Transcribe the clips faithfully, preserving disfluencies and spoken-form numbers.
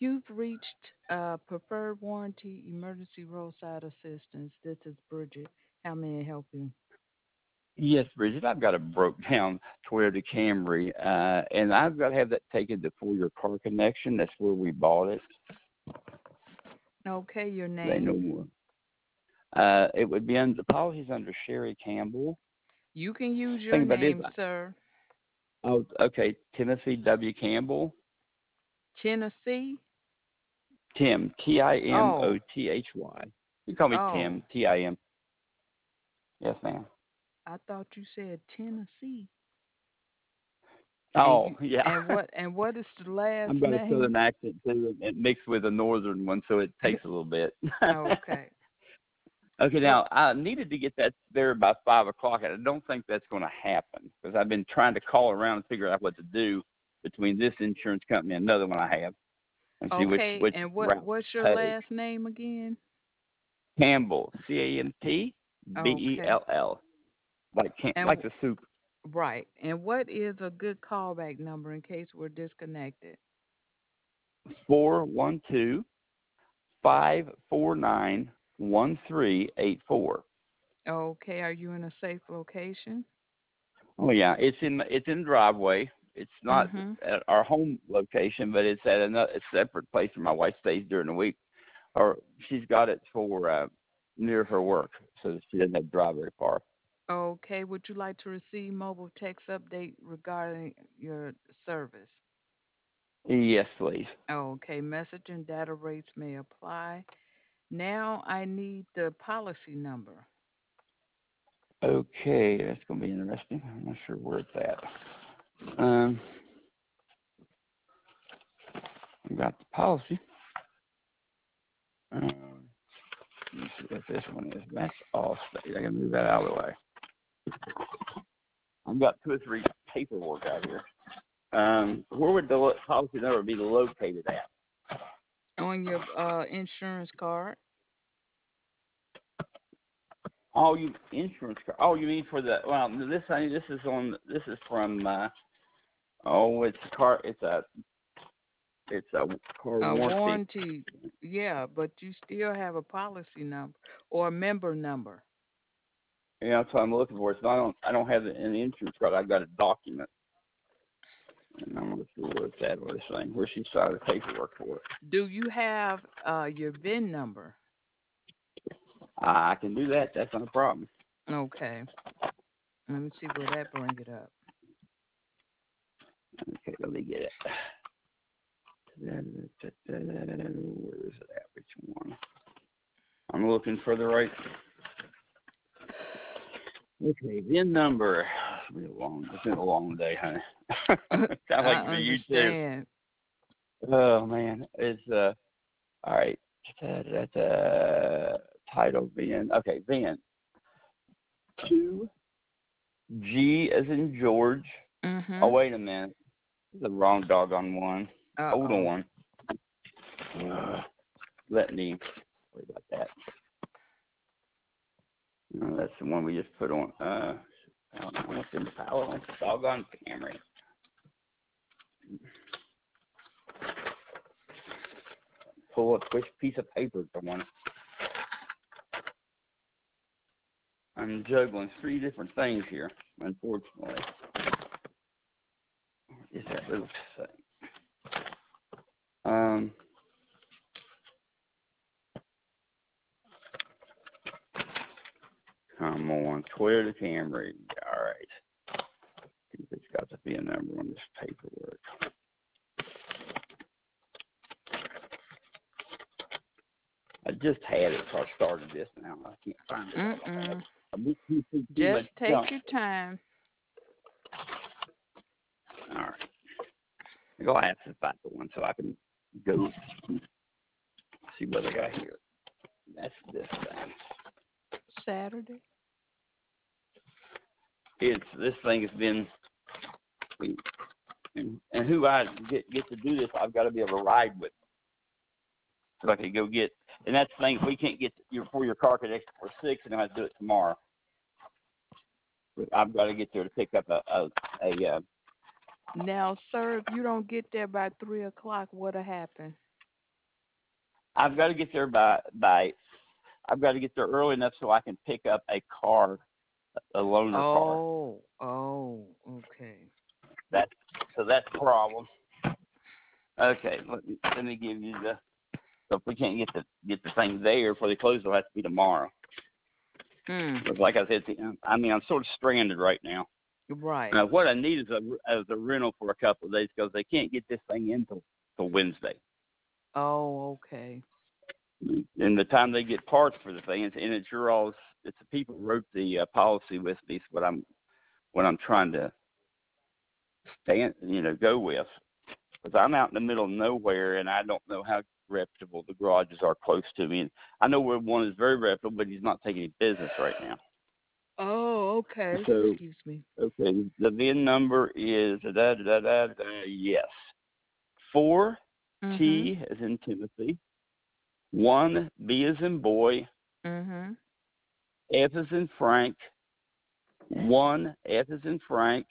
You've reached uh, Preferred Warranty Emergency Roadside Assistance. This is Bridget. How may I help you? Yes, Bridget, I've got a broke down Toyota Camry, uh, and I've got to have that taken to For Your Car Connection. That's where we bought it. Okay, your They know name. more. Uh, it would be under the policies under Sherry Campbell. You can use your Thing about it is, name, sir. oh, okay, Timothy W. Campbell, Tennessee. Tim, T I M O Oh, T H Y. You call me oh. Tim, T I M. Yes, ma'am. I thought you said Tennessee. And Oh, you yeah. and what and what is the last I've got a name? southern accent too, and it mixed with a northern one, so it takes a little bit. Okay. Okay, What? now I needed to get that there by five o'clock, and I don't think that's going to happen because I've been trying to call around and figure out what to do between this insurance company and another one I have, and see which Okay. which And what route what's your to take. last name again? Campbell, C A M P B E Okay. L L, like can, like And the soup. right. And what is a good callback number in case we're disconnected? Four one two five four nine one three eight four. Okay. Are you in a safe location? Oh yeah, it's in it's in the driveway. It's not Mm-hmm. at our home location, but it's at another a separate place where my wife stays during the week. Or she's got it for uh, near her work, so she doesn't have to drive very far. Okay. Would you like to receive mobile text update regarding your service? Yes, please. Okay. Message and data rates may apply. Now I need the policy number. Okay, that's gonna be interesting. I'm not sure where it's at. Um, I got the policy. Um, let me see what this one is. That's all state. I can move that out of the way. I've got two or three paperwork out here. Um, where would the lo- policy number be located at? On your uh, insurance card. Oh, you insurance card. Oh, you mean for the well? This I this is on. This is from. Uh, oh, it's a car. It's a. It's a car A warranty. warranty, yeah, but you still have a policy number or a member number. Yeah, that's what I'm looking for. It's not on. I don't have it in the insurance card. I've got a document, and I'm not sure where it's at. What it's saying. Where she signed the paperwork for it. Do you have uh, your V I N number? I can do that. That's not a problem. Okay, let me see where that bring it up. Okay, let me get it. Where is it at? Which one? I'm looking for the right. Okay, V I N number. It's been a long, it's been a long day, honey. Sound I like for you too. understand. Oh man, it's uh. All right, that's uh title V I N. Okay, V I N two G as in George. Oh Mhm. wait a minute, this is the wrong doggone one. Uh Hold oh. on. Uh, let me worry about that. No, that's the one we just put on. Uh, I don't know what's in the power. What's the doggone Camry? Pull a quick piece of paper from one. I'm juggling three different things here, unfortunately. Is that little thing? Um, come on, Toyota Camry. All right. It's got to be a number on this paperwork. I just had it, so I started this now. I can't find it. Mm mm. I beat too, too, too Just much take junk. your time. All right. I'm going to have to find the one so I can go see what I got here. That's this thing. Saturday. It's this thing has been, and, and who I get get to do this, I've got to be able to ride with, so I can go get. And that's the thing. If we can't get your for your car connection for six, and I have to do it tomorrow. But I've got to get there to pick up a a, a uh, Now, sir, if you don't get there by three o'clock, what'll happen? I've got to get there by by. I've got to get there early enough so I can pick up a car, a loaner car. Oh, oh, okay. That so that's the problem. Okay, let me let me give you the. So if we can't get the get the thing there before they close, it'll have to be tomorrow. Mm, But like I said, I mean, I'm sort of stranded right now. right. Now, what I need is a, is a rental for a couple of days because they can't get this thing in till, till Wednesday. Oh, okay. And the time they get parts for the thing, and it's your all's, it's the people who wrote the uh, policy with me. Is what I'm what I'm trying to stand, you know, go with. Because I'm out in the middle of nowhere, and I don't know how reputable the garages are close to me. And I know where one is very reputable, but he's not taking any business right now. Oh, okay. So, Excuse me. okay, the V I N number is da da da da da. Yes, four Mhm. T as in Timothy, one B as in boy, Mhm. F as in Frank, one F as in Frank,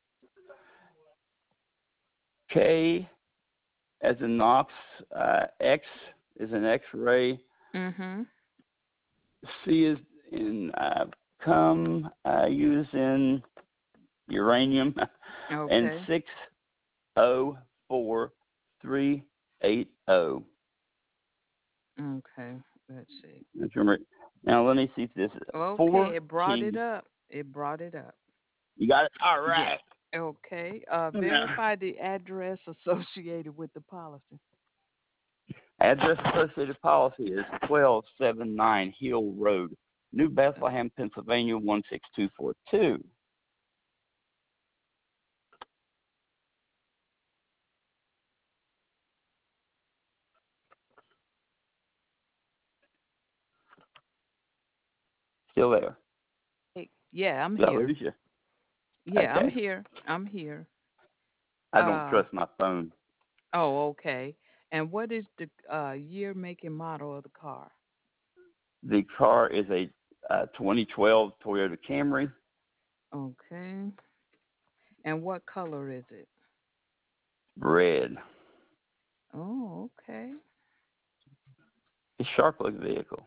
K as in Knox, uh, X is in X-ray, Mhm. C is in uh, cum, uh, U is in uranium, and Okay. six oh four three eight oh. Okay. Let's see. That's right. Now let me see if this is Okay, four it brought it T. up. It brought it up. You got it. All Yeah. right. Okay. Uh, Now, verify the address associated with the policy. address associated policy is twelve seventy-nine Hill Road, New Bethlehem, Pennsylvania one six two four two. Still there? Hey, yeah, I'm Did I here. lose you? Yeah, I'm Okay. here. I'm here. I don't Uh, trust my phone. oh, okay. And what is the uh year, make, and model of the car? The car is a uh, twenty twelve Toyota Camry, Okay. And what color is it? red. Oh, okay. A shark looking vehicle.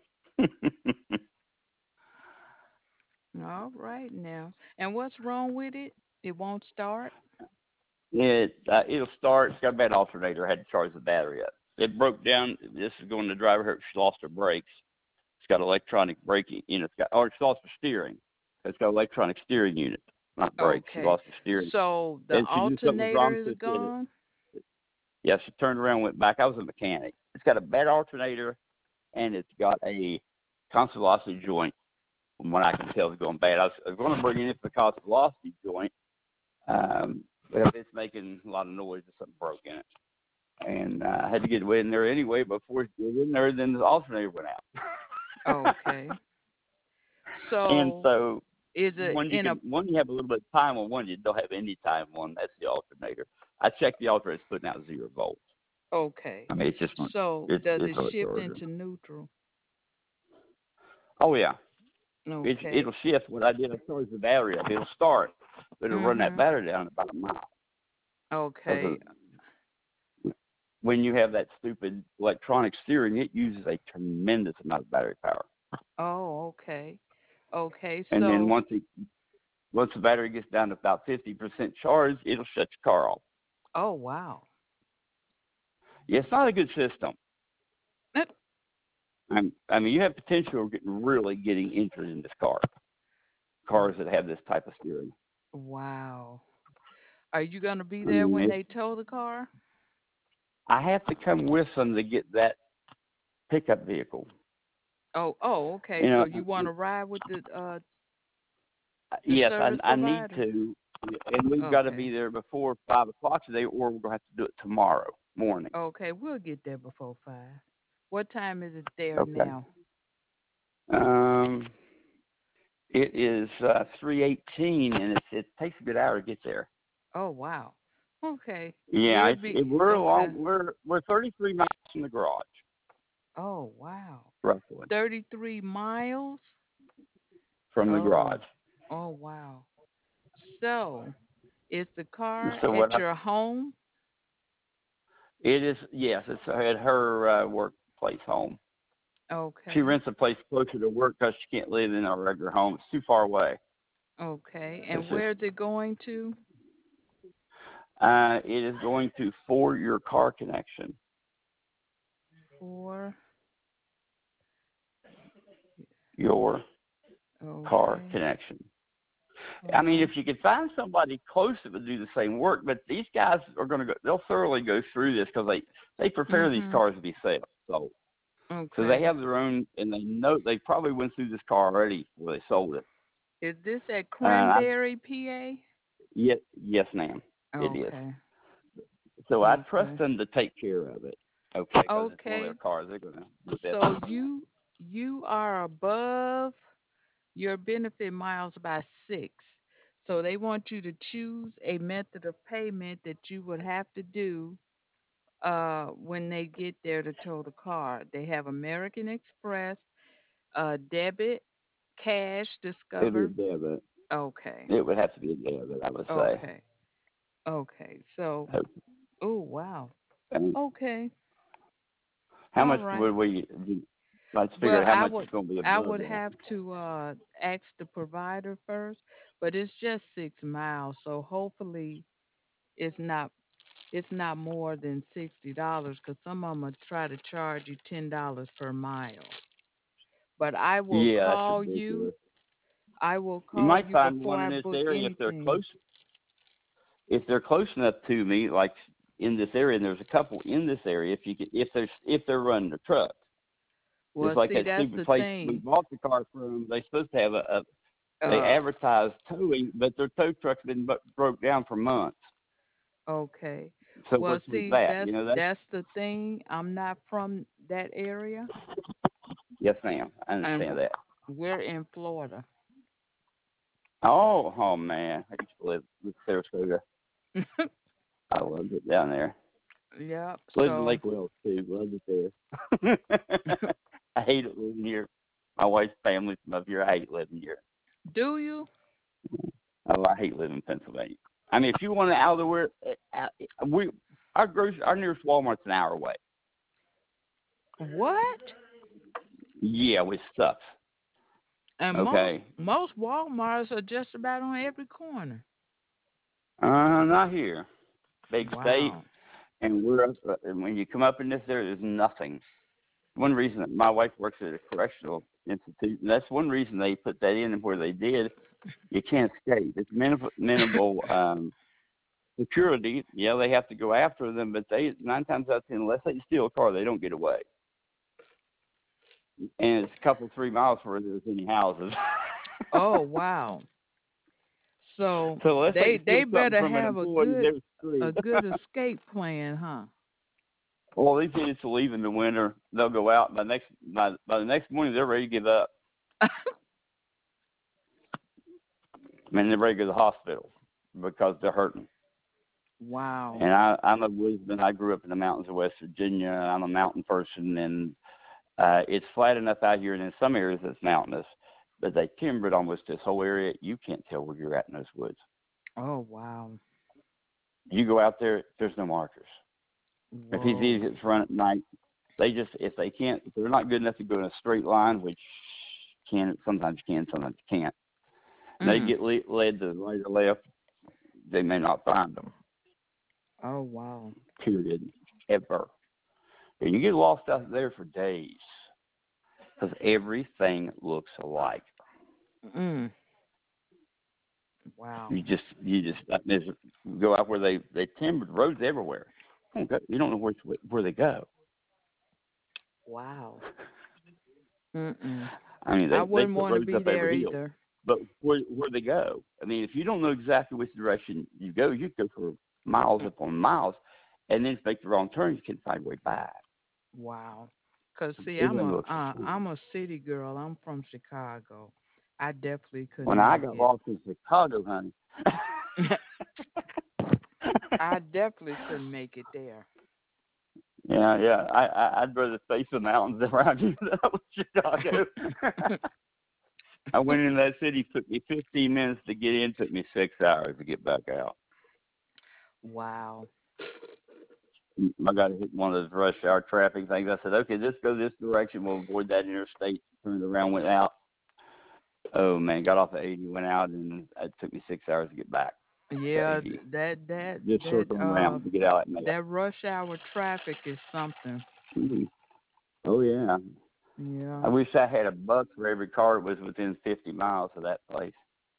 All right now. And what's wrong with it? It won't start? It uh, it'll start. It's got a bad alternator. I had to charge the battery up. It broke down. This is going to driver her. She lost her brakes. It's got electronic braking. You know, it's got or she lost her steering. It's got electronic steering unit, not brakes. She Okay. lost her steering. So the And she knew something was wrong, alternator so is she had it. gone? Yeah, she turned around, and went back. I was a mechanic. It's got a bad alternator, and it's got a constant velocity joint. From what I can tell, is going bad. I was, I was going to bring it in for the constant velocity joint. Um, but it's making a lot of noise. There's something broke in it. And uh, I had to get it in there anyway. Before it get in there, then the alternator went out. Okay. And So so is it one you in a can one you have a little bit of time on, one you don't have any time on. That's the alternator. I checked the alternator; it's putting out zero volts. okay. I mean, it's just So it's does it's it so it's shift order. into neutral? Oh yeah, it's Okay. it'll shift. What I did, I charged the battery up. It'll start, but it'll run that Mhm. battery down about a mile. Okay. Because when you have that stupid electronic steering, it uses a tremendous amount of battery power. Oh, okay. Okay. And then So once it once the battery gets down to about fifty percent charge, it'll shut your car off. oh wow. Yeah, it's not a good system. Eh, I'm, I mean, you have potential of getting really getting injured in this car. Cars that have this type of steering. wow. Are you gonna be I there mean, when it's, they tow the car? I have to come with them to get that pickup vehicle. Oh, oh, okay. You So know, you want to ride with the uh the yes, I, service I need provider? to, and we've got to Okay. be there before five o'clock today, or we're gonna have to do it tomorrow morning. Okay, we'll get there before five. What time is it there Okay. now? Um, it is uh, three eighteen, and it's, it takes a good hour to get there. Oh wow. Okay. Yeah, We'll it's, it, be we're okay. along. We're we're thirty-three miles from the garage, Oh wow. roughly thirty-three miles? from the Oh. garage. Oh wow. So, is the car So at what I your home? it is yes, it's at her uh, work. place home. Okay. She rents a place closer to work because she can't live in our regular home. It's too far away. Okay. It's And just, where's it going to? uh, it is going to For Your Car Connection. For. Your Car Okay. Connection. All I mean, right. if you could find somebody close that would do the same work, but these guys are going to go, they'll thoroughly go through this because they, they prepare these Mhm. cars to be sold. So, so they Okay. have their own, and they know, they probably went through this car already before they sold it. Is this at Uh, I, Cranberry, P A? yes, yes, ma'am, it is. Okay. So I trust Okay. them to take care of it, okay, because it's one of their Okay. cars. They're going to do the So best. you you are above your benefit miles by six. So they want you to choose a method of payment that you would have to do uh, when they get there to tow the car. They have American Express, uh, debit, cash, It'd be a Discover. debit. Okay. It would have to be a debit, I would say. Okay. Okay. So, Uh, oh wow. And Okay. how All much right. would we, let's figure Well, out how I much would it's going to be I above would that. have to uh ask the provider first, but it's just six miles, so hopefully it's not it's not more than sixty dollars because some of them will try to charge you ten dollars per mile. But I will Yeah, that's call you. ridiculous. I will You call might you find before one in I this book area if they're anything. close. If they're close enough to me, like in this area, and there's a couple in this area. If you could, if they're if they're running the truck, Well, just like see, that that's stupid the place we thing. bought the car from. They're supposed to have a, a they Uh, advertise towing, but their tow truck's been bu- broke down for months. okay. So Well, what's with see, that? that's You know, that's that's the thing. I'm not from that area, yes, ma'am. I and understand that. we're in Florida. Oh, oh man, I used to live in Sarasota. I loved it down there. Yep. Lived in So, Lake Wells too. Loved it there. I hate it living here. My wife's family's from up here. I hate living here. do you? Oh, I hate living in Pennsylvania. I mean, if you want to out of the way, uh, we our grocery, our nearest Walmart's an hour away. What? Yeah, with stuff. And most Okay. most Walmarts are just about on every corner. Uh, not here. Big state, Wow. and we're up, uh, and when you come up in this area, there's nothing. One reason that my wife works at a correctional institute, and that's one reason they put that in where they did. You can't escape. It's minimal, minimal um, security. Yeah, they have to go after them, but they nine times out of ten, unless they steal a car, they don't get away. And it's a couple three miles where there's any houses. Oh wow. So So unless they they they steal something better from an have a employee, good they're a screwed. good escape plan, huh? Well, these idiots will leave in the winter. They'll go out by next by by the next morning. They're ready to give up. I mean, they're ready to go to the hospital because they're hurting. Wow. And I, I'm a woodsman. I grew up in the mountains of West Virginia. I'm a mountain person, and uh, it's flat enough out here, and in some areas it's mountainous. But they timbered almost this whole area. You can't tell where you're at in those woods. Oh wow. You go out there, there's no markers. If these Whoa. idiots run at night, they just if they can't, if they're not good enough to go in a straight line, which can sometimes you can, sometimes you can't. And they Mm. get le- led to the right or left, they may not find them. Oh wow. Period. Ever. And you get lost out there for days because everything looks alike. Mm. Wow. You just you just there's, go out where they they timbered roads everywhere. You don't, go, you don't know where where they go. Wow. Mm-mm. I mean, I they they wouldn't put want to roads be up there every hill, either. but where where they go? I mean, if you don't know exactly which direction you go, you go for miles upon miles, and then if you make the wrong turn, you can't find your way back. Wow. Cause see, I'm Everything a looks uh, the same. I'm a city girl. I'm from Chicago. I definitely When couldn't I make got it. lost in Chicago, honey. I definitely couldn't make it there. Yeah, yeah. I, I I'd rather face the mountains around you than I would Chicago. I went in that city. It took me fifteen minutes to get in. Took me six hours to get back out. Wow. I got to hit one of those rush hour traffic things. I said, okay, just go this direction. We'll avoid that interstate. Turned around, went out. Oh man, got off at eighty, went out, and it took me six hours to get back to Yeah, eighty. th- that that Just that circling uh around to get out at Mayo. that rush hour traffic is something. Mhm. Oh yeah. Yeah. I wish I had a buck for every car that was within fifty miles of that place.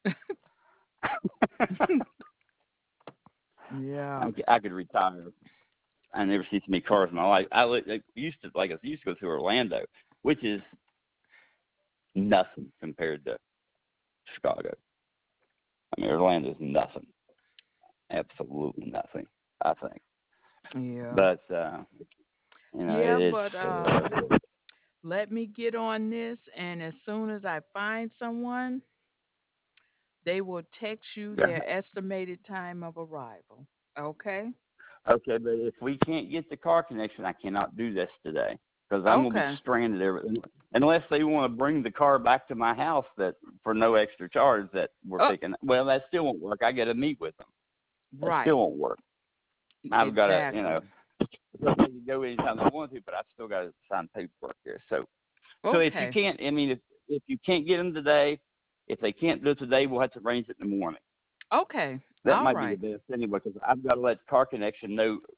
Yeah. I, could- I could retire. I never see so many cars in my life. I, li- I used to like I used to go through Orlando, which is nothing compared to Chicago. I mean, Orlando's nothing, absolutely nothing. I think, Yeah. but uh, you know, Yeah, it, but it's uh uh, let me get on this, and as soon as I find someone, they will text you yeah. their estimated time of arrival. Okay? Okay, but if we can't get the car connection, I cannot do this today because I'm gonna be Okay. stranded there unless they want to bring the car back to my house that for no extra charge that we're Oh, picking. Well, that still won't work. I got to meet with them. That still right. won't work. I've got to, you know, Exactly. they can go anytime they want to, but I've still got to sign paperwork there. So, so if you Okay. can't, I mean, if if you can't get them today, if they can't do it today, we'll have to arrange it in the morning. Okay. That All might be the right. best anyway, because I've got to let Car Connection know